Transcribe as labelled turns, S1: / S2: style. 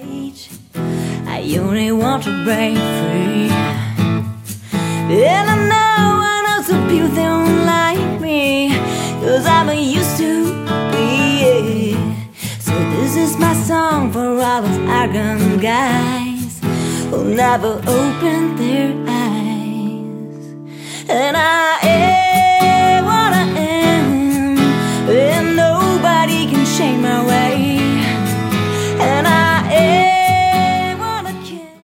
S1: cage. I only want to break free. And I know some people they don't like me, 'cause I'm used to be. So this is my song for all those arrogant guys who'll never open their eyes. And I am